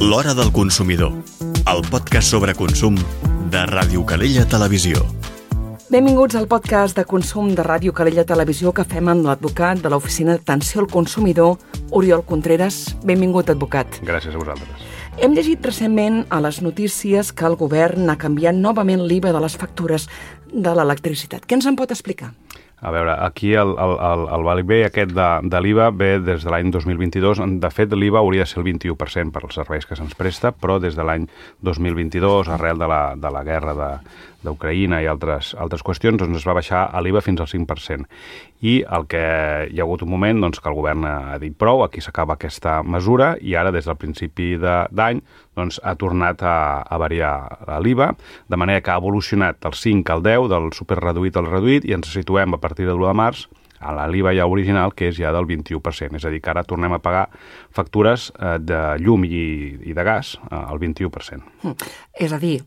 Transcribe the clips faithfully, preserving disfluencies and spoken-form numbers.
L'Hora del Consumidor, el podcast sobre consum de Ràdio Calella Televisió. Benvinguts al podcast de consum de Ràdio Calella Televisió que fem amb l'advocat de l'Oficina d'Atenció al Consumidor, Oriol Contreras. Benvingut, advocat. Gràcies a vosaltres. Hem llegit recentment a les notícies que el govern ha canviat novament l'I V A de les factures de l'electricitat. Què ens en pot explicar? A veure, aquí el, el, el, el valibé aquest de, de l'I V A ve des de l'any dos mil vint-i-dos. De fet, l'I V A hauria de ser el vint-i-u per cent per als serveis que se'ns presta, però des de l'any dos mil vint-i-dos, arrel de la, de la guerra de, d'Ucraïna i altres, altres qüestions, doncs es va baixar l'I V A fins al cinc per cent. I el que hi ha hagut un moment doncs, que el govern ha dit prou, aquí s'acaba aquesta mesura, i ara des del principi de, d'any doncs, ha tornat a, a variar l'I V A, de manera que ha evolucionat del cinc al deu, del superreduït al reduït, i ens situem a partir de l'u de març a la l'I V A ja original, que és ja del vint-i-u per cent. És a dir, que ara tornem a pagar factures eh, de llum i, i de gas eh, al vint-i-u per cent. Mm. És a dir,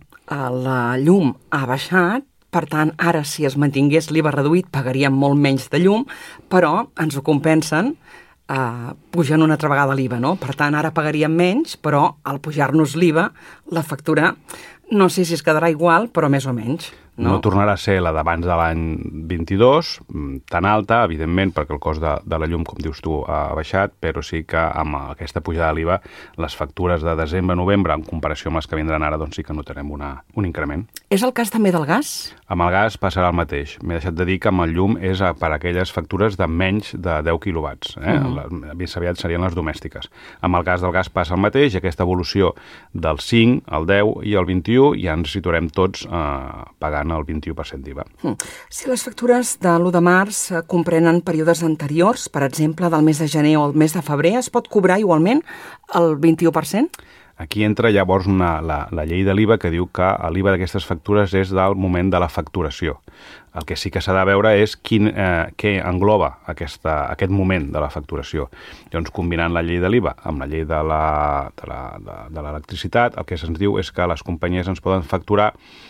la llum ha baixat, per tant, ara si es mantingués l'I V A reduït pagaríem molt menys de llum, però ens ho compensen eh, pujant una altra vegada l'I V A, no? Per tant, ara pagaríem menys, però al pujar-nos l'I V A, la factura no sé si es quedarà igual, però més o menys. No? No tornarà a ser la d'abans de l'any vint-i-dos, tan alta, evidentment, perquè el cost de, de la llum, com dius tu, ha baixat, però sí que amb aquesta pujada de l'I V A, les factures de desembre-novembre, en comparació amb les que vindran ara, doncs sí que notarem una, un increment. És el cas també del gas? Amb el gas passarà el mateix. M'he deixat de dir que amb el llum és per a aquelles factures de menys de deu quilowatts. Eh? Uh-huh. Més aviat serien les domèstiques. Amb el gas del gas passa el mateix, i aquesta evolució del cinc, al deu i al vint-i-u ja ens situarem tots eh, pagant el vint-i-u per cent d'I V A. Si les factures de l'u de març comprenen períodes anteriors, per exemple, del mes de gener o el mes de febrer, es pot cobrar igualment el vint-i-u per cent? Aquí entra llavors una, la, la llei de l'I V A que diu que l'I V A d'aquestes factures és del moment de la facturació. El que sí que s'ha de veure és quin, eh, què engloba aquesta, aquest moment de la facturació. Llavors, combinant la llei de l'I V A amb la llei de, la, de, la, de, de l'electricitat, el que se'ns diu és que les companyies ens poden facturar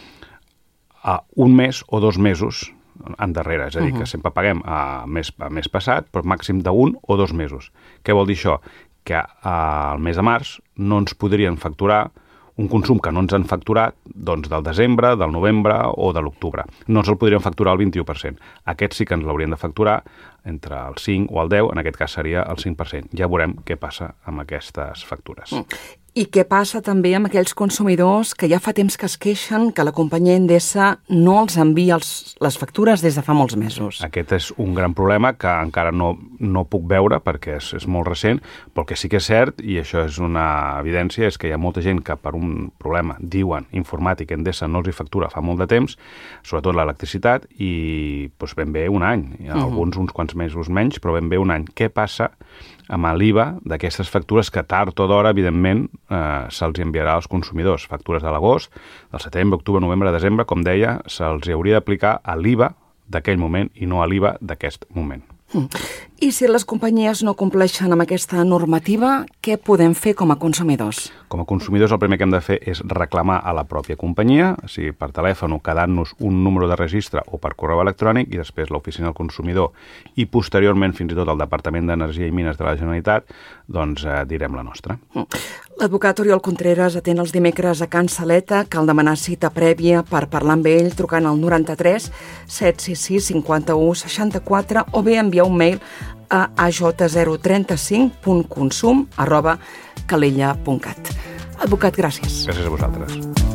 a un mes o dos mesos endarrere, és a dir, uh-huh. que sempre paguem a mes, a mes passat, però màxim d'un o dos mesos. Què vol dir això? Que al mes de març no ens podrien facturar un consum que no ens han facturat doncs, del desembre, del novembre o de l'octubre. No ens el podrien facturar al vint-i-u per cent. Aquest sí que ens l'haurien de facturar entre el cinc o el deu, en aquest cas seria el cinc per cent. Ja veurem què passa amb aquestes factures. Mm. I què passa també amb aquells consumidors que ja fa temps que es queixen que la companyia Endesa no els envia els, les factures des de fa molts mesos? Aquest és un gran problema que encara no, no puc veure perquè és, és molt recent, però el que sí que és cert, i això és una evidència, és que hi ha molta gent que per un problema, diuen, informàtic, Endesa no els hi factura fa molt de temps, sobretot l'electricitat, i doncs, ben bé un any, hi ha uh-huh. alguns uns quants mesos menys, però ben bé un any. Què passa amb l'I V A d'aquestes factures que tard o d'hora, evidentment, eh, se'ls enviarà als consumidors? Factures de l'agost, del setembre, octubre, novembre, desembre, com deia, se'ls hauria d'aplicar a l'I V A d'aquell moment i no a l'I V A d'aquest moment. Mm. I si les companyies no compleixen amb aquesta normativa, què podem fer com a consumidors? Com a consumidors el primer que hem de fer és reclamar a la pròpia companyia, o sigui, per telèfon o quedant-nos un número de registre o per correu electrònic, i després l'Oficina del Consumidor i posteriorment fins i tot el Departament d'Energia i Mines de la Generalitat, doncs eh, direm la nostra. Mm. L'advocat Oriol Contreras atén els dimecres a Can Saleta. Cal demanar cita prèvia per parlar amb ell trucant al noranta-tres set sis sis cinquanta-u seixanta-quatre o bé enviar un mail a a j zero trenta cinc punt consum arroba calella punt cat. Advocat, gràcies. Gràcies a vosaltres.